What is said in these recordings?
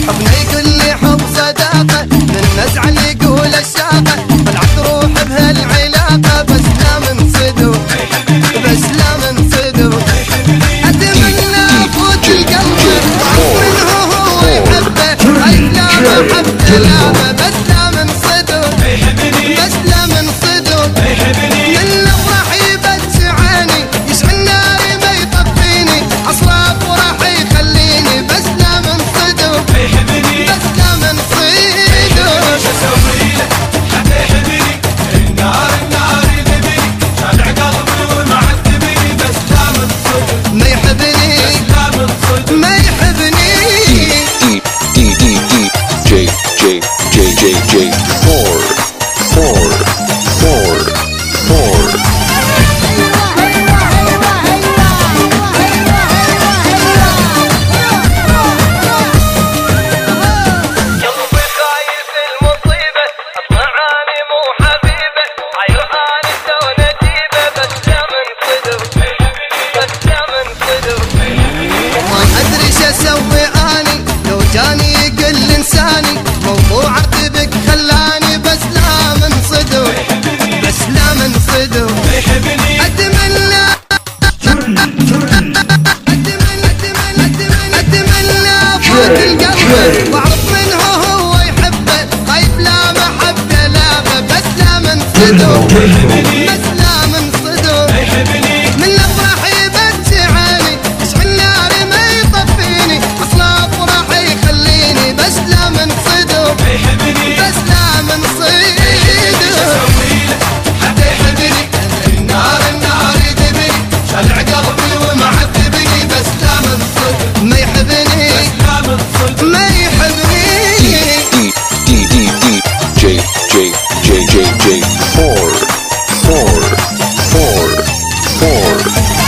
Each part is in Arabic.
ابني يقول لي حب صداقة من نزعل يقول الشاقة طلعت روح بهالعلاقة بس لا من صدق بس لا من صدق اتمنى افوت القلب واعرف منه هو يحبه اي لا محبته لا بس لا من صدق بس لا من صدق من الافراح يبت عيني يشعل ناري ما يطفيني اصرف وراح يخليني بس لا من صدق بس لا من صدق شو اسوي له حتى يحبني النار يذبني شارع قلبي ومعذبني بس لا من صدق ما يحبني بس لا من صدق ما يحبني J 4 اسوي اني لو جاني يقل انساني موضوع عاتبك خلاني بس لا من صدق بس لا من صدق اتمنى افوت القلب واعرف منه هو يحبه خايف لا محبته لا بس لا من صدق بس لا من صدق من الافراح يبت عيني يشعل ناري ما يطفيني اصلاف وراح يخليني بس لا من صدق بس لا من صدق حتى يحبني النار يذبني شارع قلبي ومعذبني بس لا من صدق ما يحبني بس لا من صدق ما يحبني J 4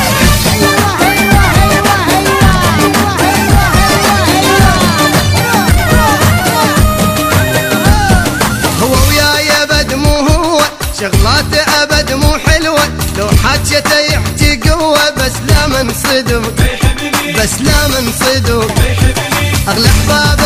هو وياي ابد مو هو شغلاته ابد مو حلوه لو حاجته يحكي قوه بس لا من صدق بس لا من صدق اغلى احباب